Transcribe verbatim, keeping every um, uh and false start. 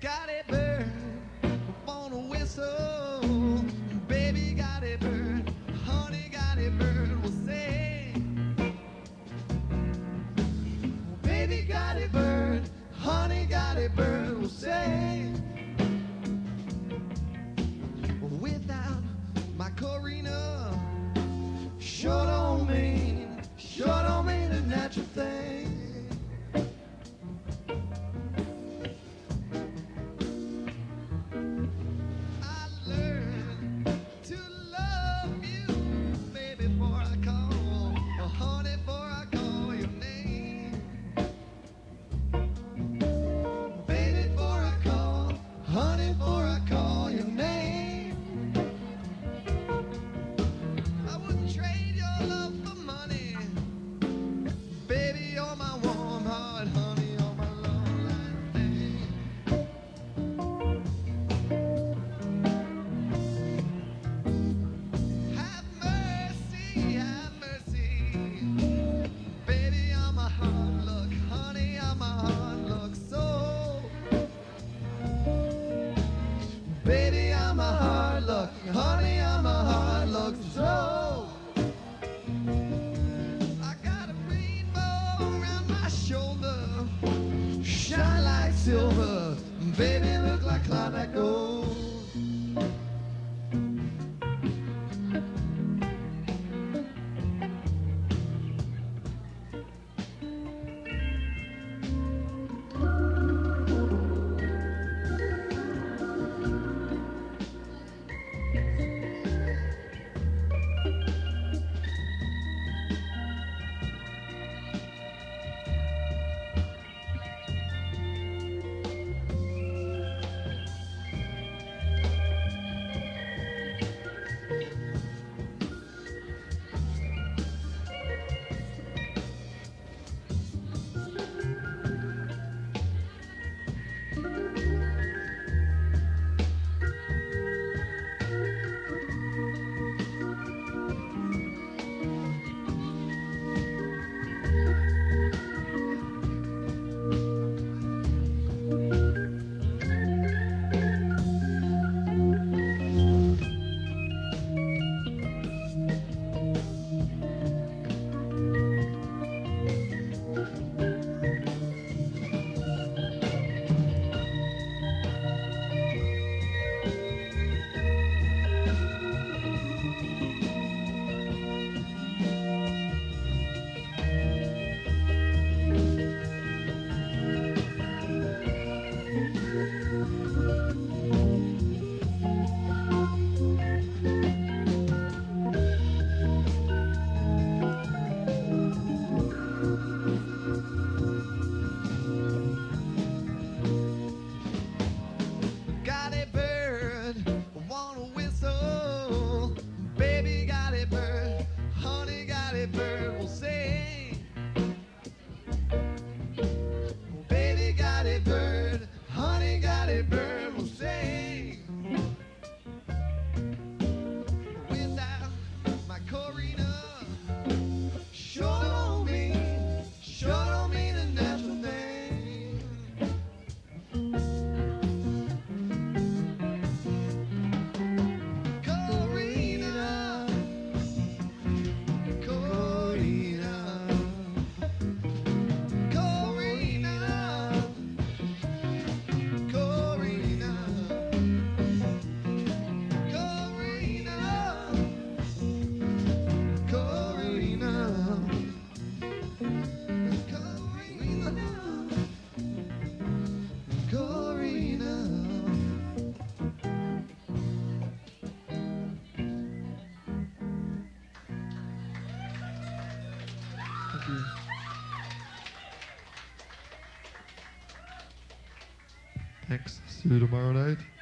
got a bird wanna whistle, baby got a bird, honey got a bird will sing. Baby got a bird, honey got a bird will sing. Without my Corina, sure don't mean, sure don't mean a natural thing. Baby, I'm a hard luck, honey, I'm a hard luck so. I got a rainbow around my shoulder, shine like silver, baby, look like Klondike gold. Thanks. See you tomorrow night.